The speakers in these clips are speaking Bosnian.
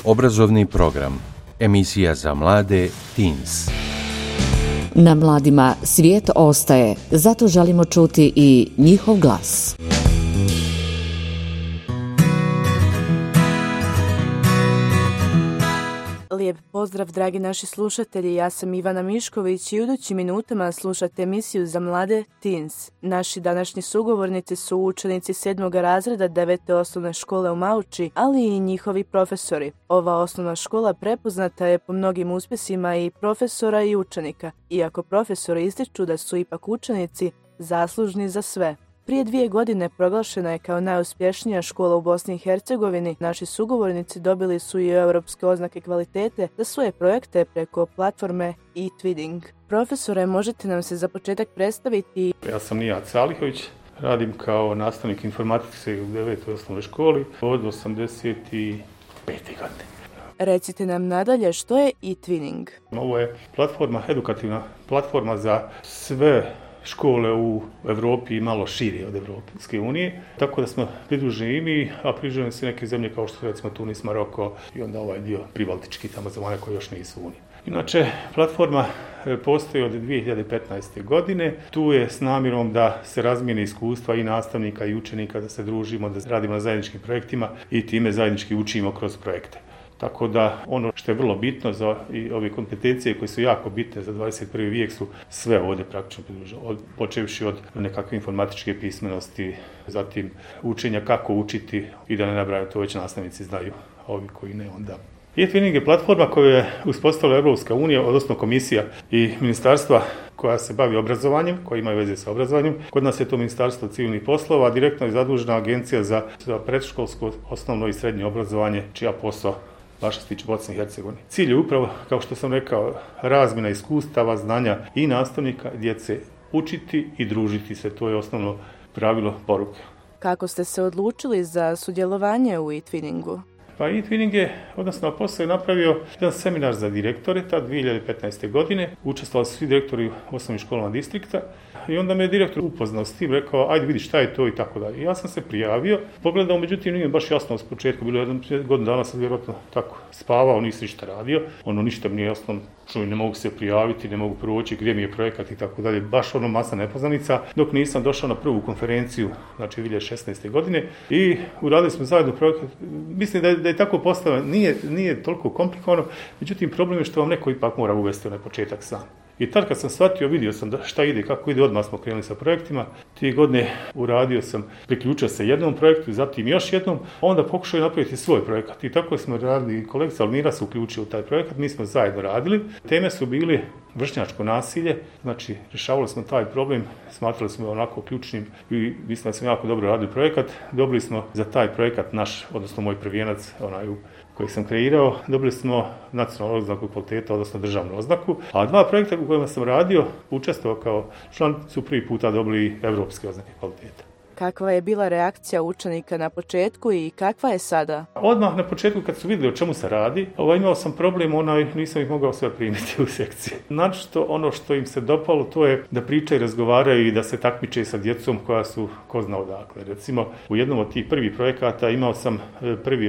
Obrazovni program. Emisija za mlade Teens. Na mladima svijet ostaje, zato želimo čuti i njihov glas. Lijep pozdrav, dragi naši slušatelji, ja sam Ivana Mišković i u idućim minutama slušate emisiju za mlade Teens. Naši današnji sugovornici su učenici 7. razreda 9. osnovne škole u Mauči, ali i njihovi profesori. Ova osnovna škola prepoznata je po mnogim uspjesima i profesora i učenika, iako profesori ističu da su ipak učenici zaslužni za sve. Prije 2 godine proglašena je kao najuspješnija škola u Bosni i Hercegovini. Naši sugovornici dobili su i europske oznake kvalitete za svoje projekte preko platforme eTwinning. Profesore, možete nam se za početak predstaviti? Ja sam Nijad Salihović, radim kao nastavnik informatike u 9. osnovnoj školi od 85. godine. Recite nam nadalje što je eTwinning. Ovo je platforma, edukativna platforma za sve škole u Europi i malo šire od Europske unije, tako da smo pridruženi i mi, a pridruženi su neke zemlje kao što su recimo Tunis, Maroko i onda ovaj dio pribaltički tamo za one koji još nisu u Uniji. Inače, platforma postoji od 2015. godine. Tu je s namjerom da se razmijene iskustva i nastavnika i učenika, da se družimo, da radimo na zajedničkim projektima i time zajednički učimo kroz projekte. Tako da ono što je vrlo bitno za i ove kompetencije koje su jako bitne za 21. vijek su sve ovdje praktično pridružene. Počevši od nekakve informatičke pismenosti, zatim učenja kako učiti i da ne nabrajam, to već nastavnici znaju, a ovi koji ne onda. eTwinning je platforma koju je uspostavila Europska unija, odnosno komisija i ministarstva koja se bavi obrazovanjem, koja ima veze sa obrazovanjem. Kod nas je to Ministarstvo civilnih poslova, direktno je zadužena Agencija za predškolsko, osnovno i srednje obrazovanje, čija posao baš se tiče Bosne i Hercegovine. Cilj je upravo, kao što sam rekao, razmjena iskustava, znanja i nastavnika, djece učiti i družiti se. To je osnovno pravilo poruke. Kako ste se odlučili za sudjelovanje u eTwinningu? Pa eTwinning je, odnosno posao je napravio jedan seminar za direktore, tad 2015. godine. Učestvovali su svi direktori u osnovnim školama distrikta i onda me je direktor upoznao s tim, rekao ajde vidi šta je to i tako dalje. Ja sam se prijavio, pogledao, međutim nije baš jasno s početka, bilo je godinu dana sam vjerojatno tako spavao, nisam ništa radio, ništa mi nije jasno, ne mogu se prijaviti, ne mogu proći, gdje mi je projekat i tako dalje, baš masa nepoznanica, dok nisam došao na prvu konferenciju, znači 2016. godine i uradili smo zajedno projekat. Mislim da je tako postavljeno, nije toliko komplikovano, međutim problem je što vam neko ipak mora uvesti onaj početak sam. I tad kad sam shvatio, vidio sam šta ide, kako ide, odmah smo krenuli sa projektima. 2 godine uradio sam, priključio se jednom projektu, zatim još jednom, onda pokušao napraviti svoj projekat. I tako smo radili, kolegica Almira se uključila u taj projekat, mi smo zajedno radili. Teme su bili vršnjačko nasilje, znači rješavali smo taj problem, smatrali smo onako ključnim i mislim da smo jako dobro radili projekat. Dobili smo za taj projekat naš, odnosno moj prvijenac, kojeg sam kreirao, dobili smo nacionalnu oznaku kvaliteta, odnosno državnu oznaku, a 2 projekta u kojima sam radio, učestvovao kao član, su prvi puta dobili evropske oznake kvaliteta. Kakva je bila reakcija učenika na početku i kakva je sada? Odmah na početku kad su vidjeli o čemu se radi, imao sam problem, nisam ih mogao sve primiti u sekciji. Znači ono što im se dopalo, to je da pričaju, razgovaraju i da se takmiče sa djecom koja su ko zna odakle. Recimo u jednom od tih prvih projekata imao sam prvi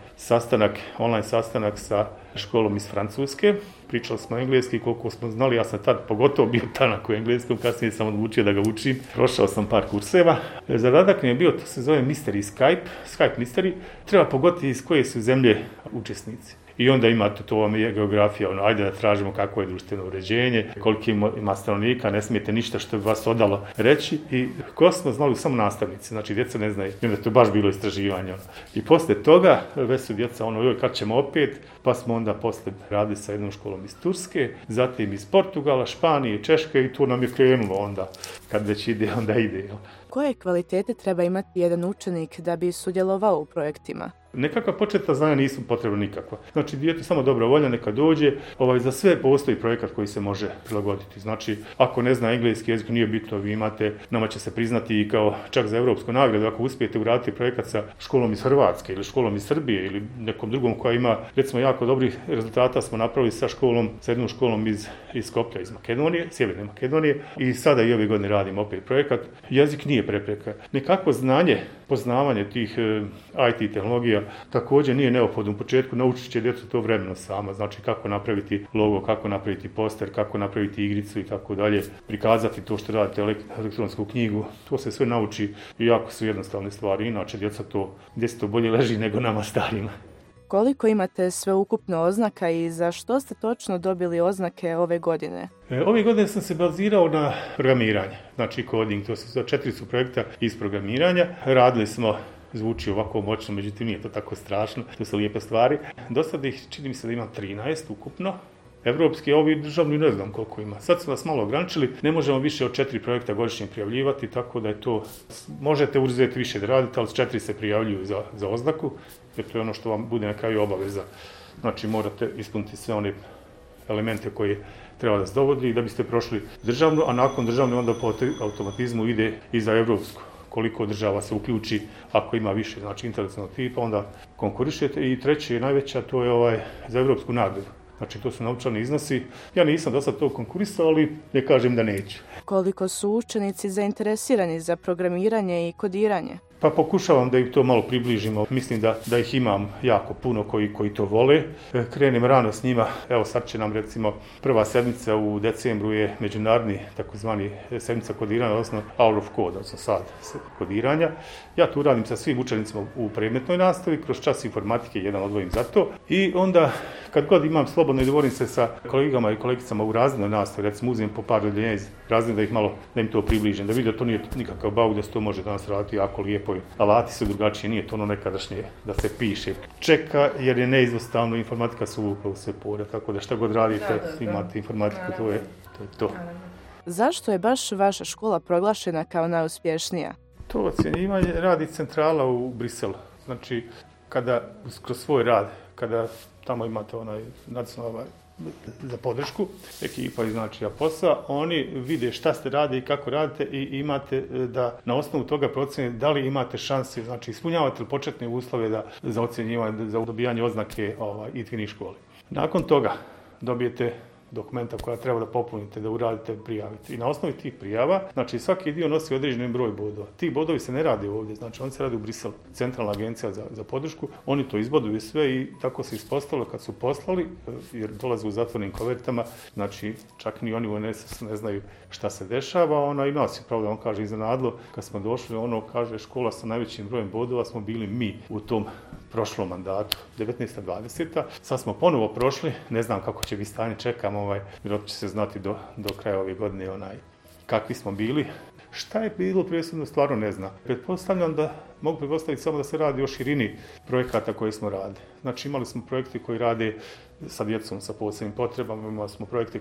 online sastanak sa školom iz Francuske. Pričali smo engleski koliko smo znali, ja sam tad pogotovo bio tanak u engleskom, kasnije sam odlučio da ga učim. Prošao sam par kurseva. Zadatak mi je bio, to se zove Mystery Skype Mystery. Treba pogoditi iz koje su zemlje učesnici. I onda imate, to vam je geografija, ajde da tražimo kako je društveno uređenje, koliko ima stanovnika, ne smijete ništa što bi vas odalo reći. I ko smo znali samo nastavnici, znači djeca ne znaju, onda to baš bilo istraživanje. I poslije toga, već su djeca kad ćemo opet, pa smo onda poslije radili sa jednom školom iz Turske, zatim iz Portugala, Španije, Češke i tu nam je krenulo onda, kad već ide, onda ide. Koje kvalitete treba imati jedan učenik da bi sudjelovao u projektima? Nekakva početna znanja nisu potrebna nikakva. Znači, dijete samo dobra volja, neka dođe. Za sve postoji projekat koji se može prilagoditi. Znači, ako ne zna engleski jezik, nije bitno, vi imate, nama će se priznati i kao čak za europsku nagradu, ako uspijete uraditi projekat sa školom iz Hrvatske ili školom iz Srbije ili nekom drugom koja ima, recimo, jako dobrih rezultata smo napravili sa jednom školom iz Skoplja, iz Makedonije, sjeverne Makedonije, i sada i ove godine radimo opet projekat. Jezik nije prepreka. Nekako znanje, poznavanje tih IT tehnologija materijal. Također nije neophodno u početku, naučit će djecu to vremeno sama, znači kako napraviti logo, kako napraviti poster, kako napraviti igricu i tako dalje, prikazati to što radite elektronsku knjigu, to se sve nauči i jako su jednostavne stvari, inače djeca to, djeci to bolje leži nego nama starima. Koliko imate sveukupno oznaka i za što ste točno dobili oznake ove godine? Ove godine sam se bazirao na programiranje, znači coding, to su 4 projekta iz programiranja. Radili smo, zvuči ovako moćno, međutim nije to tako strašno, to su lijepe stvari. Do sada ih čini mi se da imam 13 ukupno. Evropski, a ovi državni ne znam koliko ima. Sad su nas malo ograničili, ne možemo više od 4 projekta godišnje prijavljivati, tako da je to, možete uzeti više da radite, ali s 4 se prijavljuju za oznaku, jer to je ono što vam bude na kraju obaveza. Znači morate ispuniti sve one elemente koje treba da se dovodi da biste prošli državnu, a nakon državne onda po automatizmu ide i za evropsku. Koliko država se uključi, ako ima više, znači internacionalnog tipa, onda konkurišete. I treće je najveća, to je za evropsku nagradu. Znači, to su novčani iznosi. Ja nisam do sad to konkurisao, ali ne kažem da neću. Koliko su učenici zainteresirani za programiranje i kodiranje? Pa pokušavam da im to malo približimo. Mislim da ih imam jako puno koji to vole. Krenem rano s njima. Evo sad će nam recimo prva sedmica u decembru je međunarodni takozvani sedmica kodiranja, odnosno Hour of Code, odnosno sat kodiranja. Ja tu radim sa svim učenicima u predmetnoj nastavi, kroz čas informatike jedan odvojim za to. I onda kad god imam slobodno i dovorim se sa kolegama i kolegicama u razrednoj nastavi, recimo uzmem po par rodljenja iz razreda da im to približim, da vidi da to nije nikakav bauk, da se to može danas raditi jako lijepo. Alati su drugačiji, nije to ono nekadašnje da se piše čeka, jer je neizostavno, informatika su uvukla u sve pore, tako da šta god radite, imate informatiku, to je to. Zašto je baš vaša škola proglašena kao najuspješnija? To ocjenjivanje radi centrala u Briselu. Znači, kada kroz svoj rad, kada tamo imate nacionalna za podršku, ekipa iz posla, oni vide šta ste radi i kako radite i imate da na osnovu toga procjene da li imate šanse, znači ispunjavate li početne uslove za ocjenjivanje, za dobijanje oznake ITVINI školi. Nakon toga dobijete dokumenta koja treba da popunite, da uradite, prijavite. I na osnovi tih prijava, znači svaki dio nosi određeni broj bodova. Ti bodovi se ne rade ovdje, znači oni se rade u Briselu, centralna agencija za podršku, oni to izboduju sve i tako se ispostavilo kad su poslali, jer dolaze u zatvornim kovertama, znači čak ni oni u NSS ne znaju šta se dešava, i nas je pravda, on kaže iznenadilo, kad smo došli, kaže škola sa najvećim brojem bodova smo bili mi u tom prošlom mandatu, 19-20. Sad smo ponovo prošli, ne znam kako će biti stanje, čekam, vjerojatno će se znati do kraja ove godine kakvi smo bili. Šta je bilo presudno, stvarno ne znam. Pretpostavljam da mogu pretpostaviti samo da se radi o širini projekata koje smo radili. Znači imali smo projekte koji rade sa djecom sa posebnim potrebama, imali smo projekte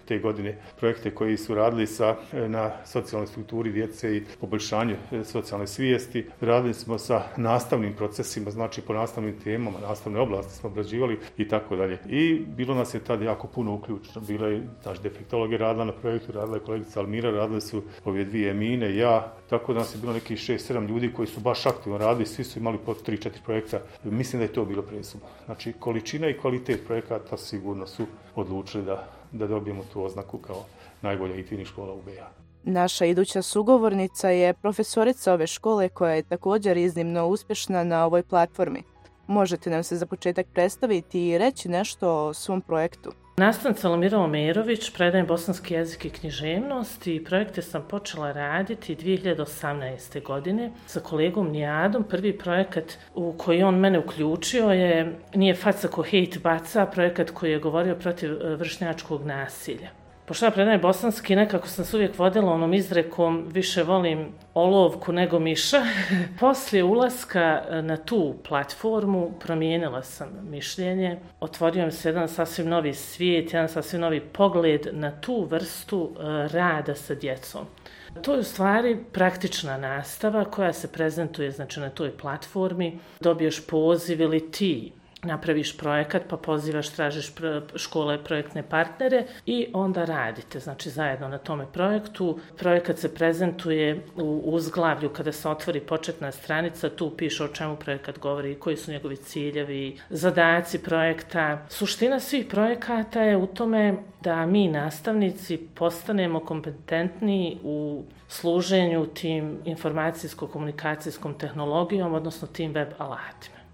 koji su radili na socijalnoj strukturi djece i poboljšanju socijalne svijesti. Radili smo sa nastavnim procesima, znači po nastavnim temama, nastavne oblasti smo obrađivali i tako dalje. I bilo nas je tad jako puno uključeno. Bila je naš defektolog je radila na projektu, radila je kolegica Almira, radile su ove dvije Emine, ja, tako da nas je bilo nekih 6-7 ljudi koji su baš aktivno radili, svi su imali po 3-4 projekta. Mislim da je to bilo presudno. Znači količina i kvalitet projekata sigurno su odlučili da dobijemo tu oznaku kao najbolja ITVINI škola u BiH. Naša iduća sugovornica je profesorica ove škole koja je također iznimno uspješna na ovoj platformi. Možete nam se za početak predstaviti i reći nešto o svom projektu? Nastavnica Almira Omerović, predajem bosanski jezik i književnost i projekte sam počela raditi 2018. godine sa kolegom Nijadom. Prvi projekat u koji on mene uključio Nije faca ko hejt baca, projekat koji je govorio protiv vršnjačkog nasilja. Pošto ja predajem bosanski, nekako sam se uvijek vodila onom izrekom više volim olovku nego miša. Poslije ulaska na tu platformu promijenila sam mišljenje. Otvorio mi se jedan sasvim novi svijet, jedan sasvim novi pogled na tu vrstu rada sa djecom. To je u stvari praktična nastava koja se prezentuje znači, na toj platformi. Dobiješ poziv ili ti napraviš projekat, pa pozivaš, tražiš škole, projektne partnere i onda radite, znači zajedno na tome projektu. Projekat se prezentuje u uzglavlju kada se otvori početna stranica, tu piše o čemu projekat govori, koji su njegovi ciljevi, zadaci projekta. Suština svih projekata je u tome da mi nastavnici postanemo kompetentni u služenju tim informacijsko-komunikacijskom tehnologijom, odnosno tim web alatima.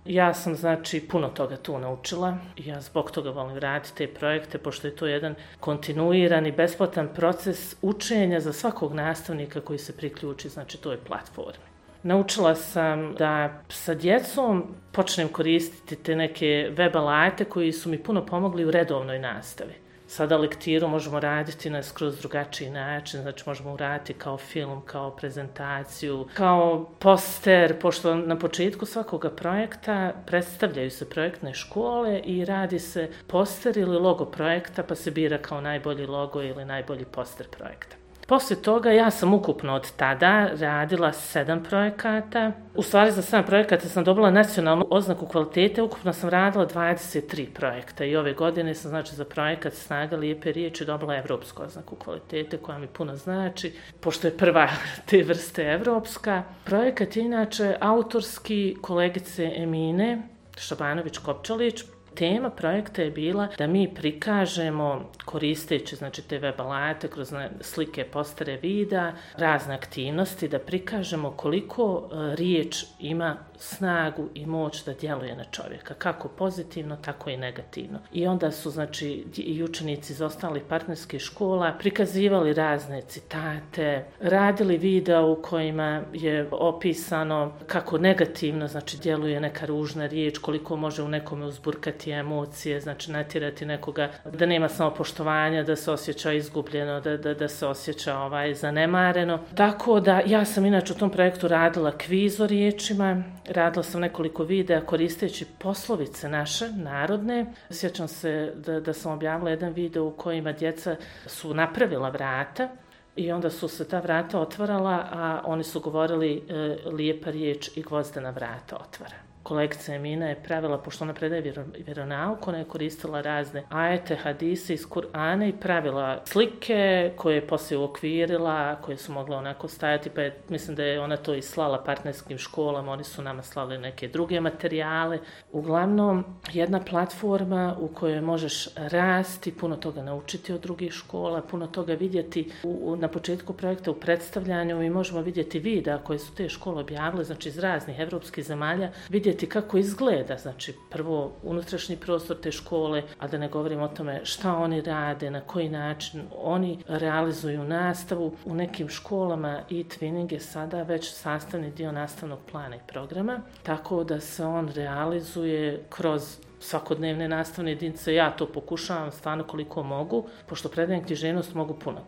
Ja sam znači puno toga tu naučila i ja zbog toga volim raditi te projekte, pošto je to jedan kontinuirani, besplatan proces učenja za svakog nastavnika koji se priključi znači toj platformi. Naučila sam da sa djecom počnem koristiti te neke web alate koji su mi puno pomogli u redovnoj nastavi. Sada lektiru možemo raditi na skroz drugačiji način, znači možemo uraditi kao film, kao prezentaciju, kao poster, pošto na početku svakoga projekta predstavljaju se projektne škole i radi se poster ili logo projekta, pa se bira kao najbolji logo ili najbolji poster projekta. Poslije toga ja sam ukupno od tada radila 7 projekata. U stvari za 7 projekata sam dobila nacionalnu oznaku kvalitete, ukupno sam radila 23 projekta i ove godine sam znači za projekat Snaga lijepe riječi dobila evropsku oznaku kvalitete koja mi puno znači, pošto je prva te vrste evropska. Projekat je inače autorski kolegice Emine Šabanović-Kopčalić. Tema projekta je bila da mi prikažemo, koristeći znači, te web alate kroz slike, postere, videa, razne aktivnosti, da prikažemo koliko riječ ima snagu i moć da djeluje na čovjeka, kako pozitivno, tako i negativno. I onda su znači i učenici iz ostalih partnerskih škola prikazivali razne citate, radili video u kojima je opisano kako negativno znači djeluje neka ružna riječ, koliko može u nekome uzburkati emocije, znači natjerati nekoga da nema samopoštovanja, da se osjeća izgubljeno, da se osjeća zanemareno. Tako da ja sam inače u tom projektu radila kviz o riječima, radila sam nekoliko videa koristeći poslovice naše, narodne. Sjećam se da sam objavila jedan video u kojima djeca su napravila vrata i onda su se ta vrata otvarala, a oni su govorili lijepa riječ i gvozdena vrata otvara. Kolegica Emina je pravila, pošto ona predaje vjeronauk, ona je koristila razne ajete, hadise iz Kur'ana i pravila slike koje je poslije uokvirila, koje su mogle onako stajati, pa mislim da je ona to i slala partnerskim školama, oni su nama slali neke druge materijale. Uglavnom, jedna platforma u kojoj možeš rasti, puno toga naučiti od drugih škola, puno toga vidjeti na početku projekta u predstavljanju. Mi možemo vidjeti videa koje su te škole objavile, znači iz raznih evropskih zemalja, vidjeti kako izgleda, znači prvo unutrašnji prostor te škole, a da ne govorim o tome šta oni rade, na koji način oni realizuju nastavu. U nekim školama e-twinning je sada već sastavni dio nastavnog plana i programa, tako da se on realizuje kroz svakodnevne nastavne jedinice. Ja to pokušavam stvarno koliko mogu, pošto predajem književnost mogu puno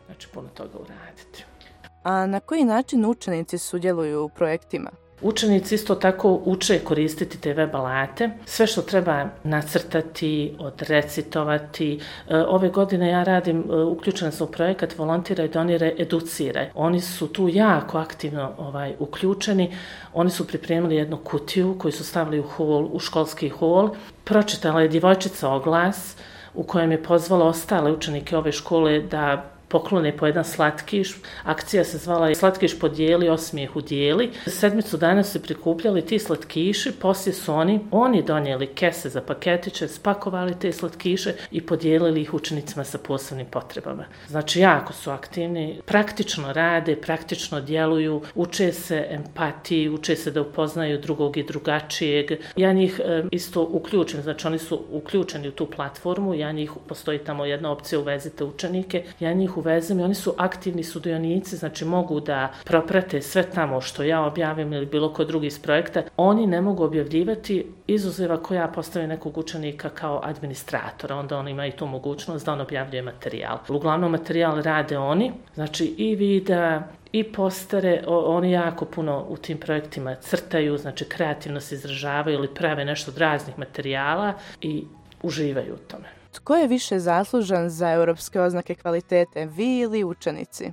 toga uraditi. A na koji način učenici sudjeluju u projektima? Učenici isto tako uče koristiti te web alate. Sve što treba nacrtati, odrecitovati. Ove godine ja radim, uključena sam u projekat Volontiraj, doniraj, educiraj. Oni su tu jako aktivno uključeni. Oni su pripremili jednu kutiju koju su stavili u školski hol. Pročitala je djevojčica oglas u kojem je pozvala ostale učenike ove škole da poklone po jedan slatkiš. Akcija se zvala Slatkiš podijeli, osmijeh udijeli. 7 dana su se prikupljali ti slatkiši, poslije su oni donijeli kese za paketiće, spakovali te slatkiše i podijelili ih učenicima sa posebnim potrebama. Znači jako su aktivni, praktično rade, praktično djeluju, uče se empatiji, uče se da upoznaju drugog i drugačijeg. Ja njih isto uključim, znači oni su uključeni u tu platformu, postoji tamo jedna opcija uvezite učenike, ja njih uvezem i oni su aktivni sudionici, znači mogu da proprate sve tamo što ja objavim ili bilo ko drugi iz projekta. Oni ne mogu objavljivati izuzev ako ja postavim nekog učenika kao administratora, onda on ima i tu mogućnost da on objavljuje materijal. Uglavnom materijal rade oni, znači i videa, i postere, oni jako puno u tim projektima crtaju, znači kreativno se izražavaju ili prave nešto od raznih materijala i uživaju u tome. Tko je više zaslužan za europske oznake kvalitete, vi ili učenici?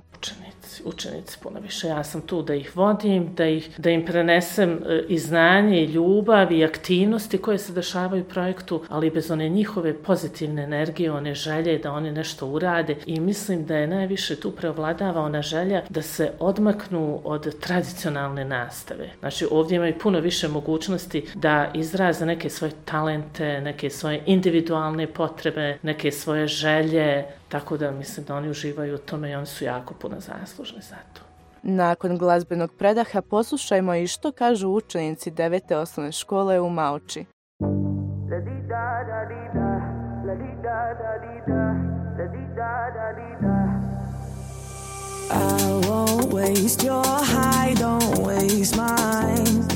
Učenici puno više. Ja sam tu da ih vodim, da im prenesem i znanje, i ljubav, i aktivnosti koje se dešavaju u projektu, ali bez one njihove pozitivne energije, one želje da oni nešto urade. I mislim da je najviše tu preovladava ona želja da se odmaknu od tradicionalne nastave. Znači ovdje imaju puno više mogućnosti da izraze neke svoje talente, neke svoje individualne potrebe, neke svoje želje, tako da mislim da oni uživaju u tome i oni su jako puno zaslužni za to. Nakon glazbenog predaha poslušajmo i što kažu učenici 9. osnovne škole u Maoči. I won't waste your high, don't waste mine.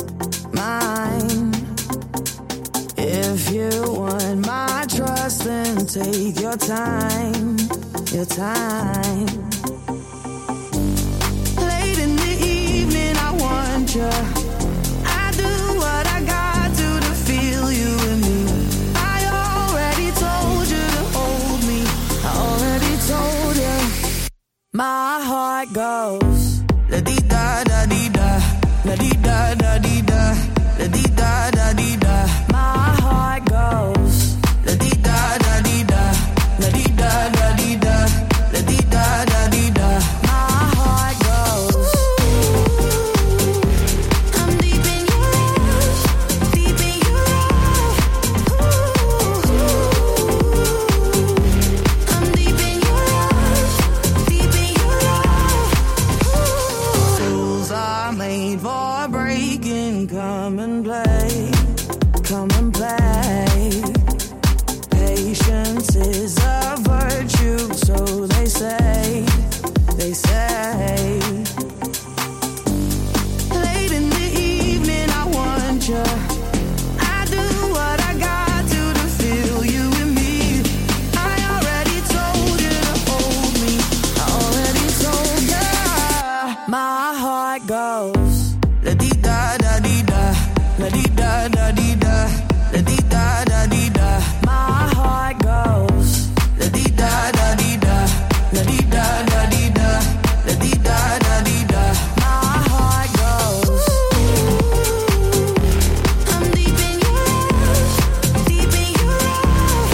If you want my trust, then take your time. Late in the evening, I want you. I do what I got to feel you in me. I already told you to hold me. I already told you. My heart goes la di da da di da, la di da da di da, la di da da di da. My heart goes la di da da di da, la di da da di da, la di da da di da. My heart goes. I'm deep in your love, deep in your love. I'm deep in your love, deep in your love. Rules are made for breaking. Come and play, come and play. Patience is a virtue, so they say, they say. Late in the evening, I want you. I do what I got to feel you in me. I already told you to hold me. I already told you. My heart goes la di da da di da, la di da da di da, la di da da di da. My heart goes la di da da di da, la di da da di da, la di da da di da. My heart goes. I'm deep in your love, deep in your love.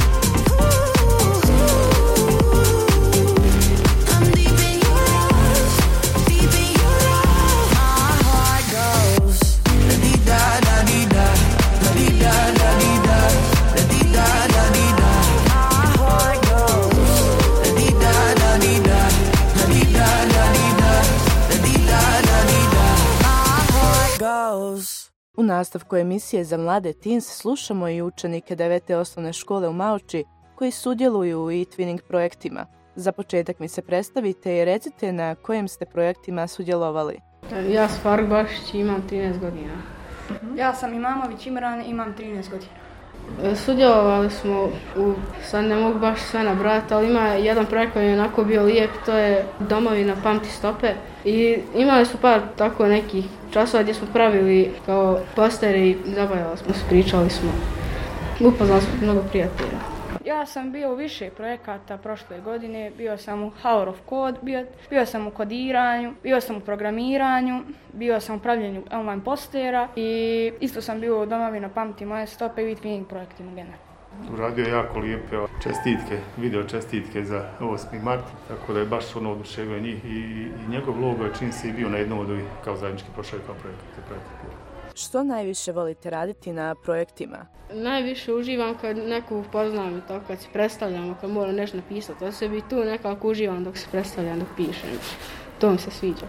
I'm deep in your love, deep in your love. My heart goes la di da da di da, la di da da di da, la di da da di da. My heart goes la di da da di da, la di da da di da, la di da da di da. My heart goes. U nastavku emisije za mlade teens slušamo i učenike 9. osnovne škole u Maoči koji sudjeluju u e-twinning projektima. Za početak mi se predstavite i recite na kojim ste projektima sudjelovali. Ja sam Faruk Bašić i imam 13 godina. Ja sam Imamović Imran, imam 13 godina. Sudjelovali smo sad ne mogu baš sve nabrati, ali ima jedan projekt koji je onako bio lijep, to je Domovina pamti stope. I imali smo par tako nekih časova gdje smo pravili kao postere i zabavljali smo se, pričali smo. Upoznali smo mnogo prijatelja. Ja sam bio u više projekata prošle godine, bio sam u Hour of Code, bio sam u kodiranju, bio sam u programiranju, bio sam u pravljenju online postera i isto sam bio u Domovina pamti moje stope i e-twinning projektima generalno. Uradio jako lijepe čestitke, video čestitke za 8. mart, tako da je baš ono oduševio njih i njegov logo je čim se i bio na jednom od ovih kao zajednički prošao kao projekat. Što najviše volite raditi na projektima? Najviše uživam kad nekog upoznam i to kad se predstavljamo, kad moram nešto napisati. O sebi tu nekako uživam dok se predstavljam, dok pišem. To mi se sviđa.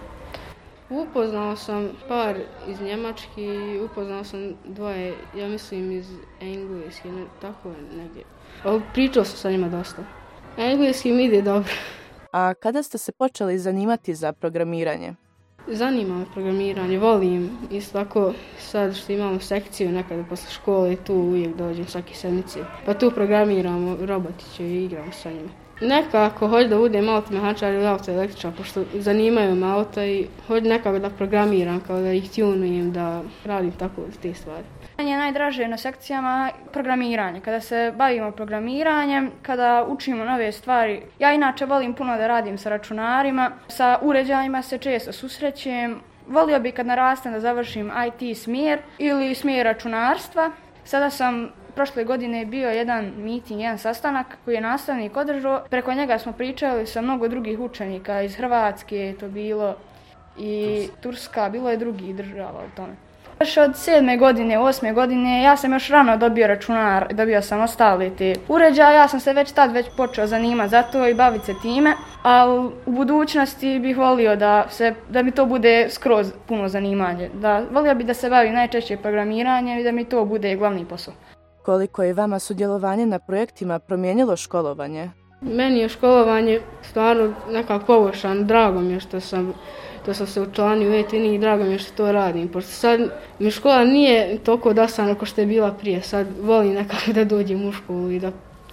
Upoznao sam par iz Njemački, upoznao sam dvoje, ja mislim iz Engleske, tako negdje. Pričao sam sa njima dosta. Engleski mi ide dobro. A kada ste se počeli zanimati za programiranje? Zanima me programiranje, volim. Isto tako sad što imamo sekciju nekada posle škole, tu uvijek dođem svake sedmice. Pa tu programiramo robotiće i igramo sa njima. Nekako hoću da budem automehaničar ili autoelektričar, pošto zanimaju me auta i hoću nekako da programiram, kao da ih tunujem, da radim tako te stvari. Meni je najdraže na sekcijama programiranje. Kada se bavimo programiranjem, kada učimo nove stvari. Ja inače volim puno da radim sa računarima, sa uređajima se često susrećem. Volio bih kad narastem da završim IT smjer ili smjer računarstva. Sada sam prošle godine bio jedan meeting, jedan sastanak koji je nastavnik održao. Preko njega smo pričali sa mnogo drugih učenika iz Hrvatske, to bilo i Turska, bilo je drugih država u tome. Još od 7. godine, 8. godine, ja sam još rano dobio računar, dobio sam ostali te uređaje, ja sam se već tad počeo zanimati za to i baviti se time, ali u budućnosti bih volio da mi to bude skroz puno zanimanje. Volio bih da se bavim najčešće programiranjem i da mi to bude glavni posao. Koliko je vama sudjelovanje na projektima promijenilo školovanje? Meni je školovanje stvarno nekako poboljšano, drago mi je što sam se učlanio u e-twinning i drago mi je što to radim. Pošto sad mi škola nije toliko dosadna kao što je bila prije. Sad volim nekako da dođem u školu i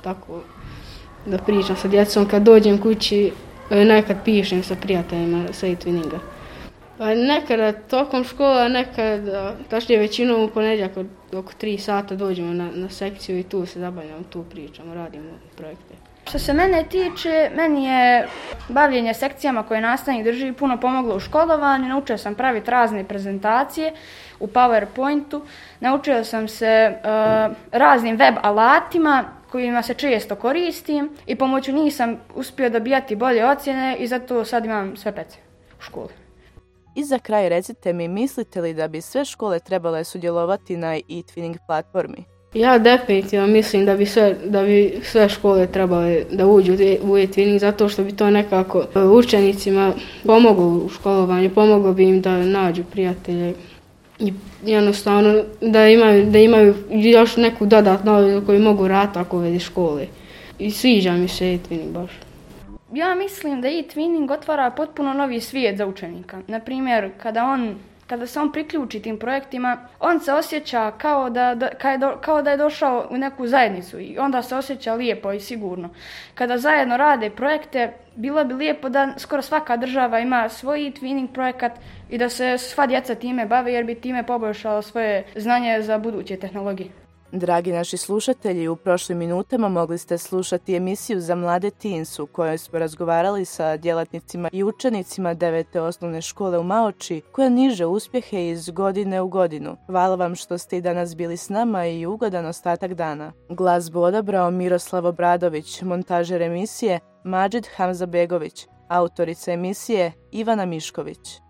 da pričam sa djecom. Kad dođem kući, nekad pišem sa prijateljima sa e-twinninga. Nekada tokom škola, tačnije većinom u ponedjeljak oko 3 sata dođemo na sekciju i tu se zabavljamo, tu pričamo, radimo projekte. Što se mene tiče, meni je bavljenje sekcijama koje nastavnik drži puno pomoglo u školovanju. Naučio sam praviti razne prezentacije u PowerPointu, naučio sam se raznim web alatima kojima se često koristim i pomoću njih sam uspio dobijati bolje ocjene i zato sad imam sve pece u školi. I za kraj recite mi, mislite li da bi sve škole trebale sudjelovati na e-twinning platformi? Ja definitivno mislim da bi sve škole trebale da uđu u e-twinning zato što bi to nekako učenicima pomoglo u školovanju, pomoglo bi im da nađu prijatelje i jednostavno da imaju još neku dodatnu obvezu koju mogu raditi ako vede škole. I sviđa mi se e-twinning baš. Ja mislim da e-twinning otvara potpuno novi svijet za učenika. Naprimjer, kada se on priključi tim projektima, on se osjeća kao da je došao u neku zajednicu i onda se osjeća lijepo i sigurno. Kada zajedno rade projekte, bilo bi lijepo da skoro svaka država ima svoj e-twinning projekat i da se sva djeca time bave jer bi time poboljšalo svoje znanje za buduće tehnologije. Dragi naši slušatelji, u prošlim minutama mogli ste slušati emisiju za mlade teens u kojoj smo razgovarali sa djelatnicima i učenicima 9. osnovne škole u Maoči koja niže uspjehe iz godine u godinu. Hvala vam što ste i danas bili s nama i ugodan ostatak dana. Glazbu odabrao Miroslav Obradović, montažer emisije Madžid Hamzabegović, autorica emisije Ivana Mišković.